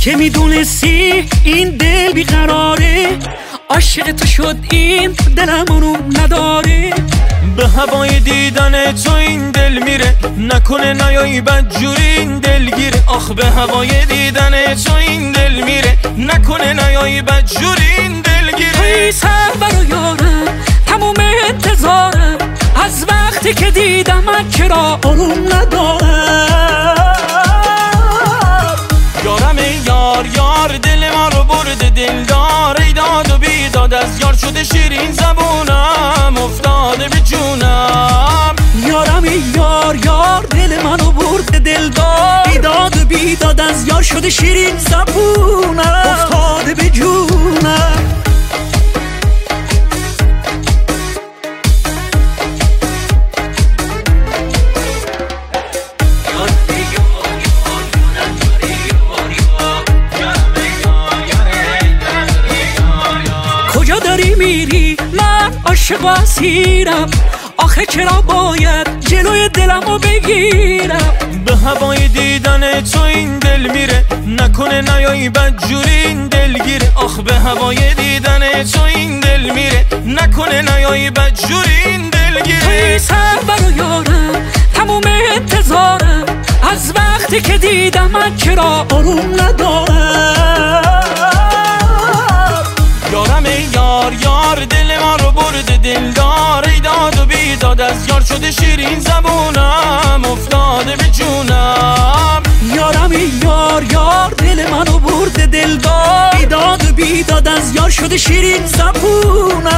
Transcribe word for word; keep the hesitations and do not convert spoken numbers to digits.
که میدونستی این دل بیقراره، عاشق تو شد این دلم اونو نداره. به هوای دیدن تو این دل میره، نکنه نیایی بدجوری این دل گیره. آخ به هوای دیدن تو این دل میره، نکنه نیایی بدجوری این دل گیره. توی سرور و یارم تموم انتظارم، از وقتی که دیدم من چرا آروم ندارم. یارم یار یار دل ما رو برده دلدار، ای داد و بیداد از یار شده شیرین زبونم افتاده به جونم. یارم یار یار دل منو برده دلدار، ای داد و بیداد از یار شده شیرین زبونم افتاده به جونم. کجا داری میری من عاشق و اسیرم، آخه چرا باید جلوی دلمو بگیرم. به هوای دیدن تو این دل میره، نکنه نیایی بدجوری این دل گیره. آخ به هوای دیدن تو این دل میره، نکنه نیایی بدجوری این دل گیره. توی سرور و یارم تموم انتظارم، از وقتی که دیدم من چرا آروم ندارم. یارم یار یار دل ما رو برده دلدار، ای داد و بیداد از یار شده شیرین زبونم افتاده به جونم. یارم یار یار دل منو برده دلدار، ای داد و بیداد از یار شده شیرین زبونم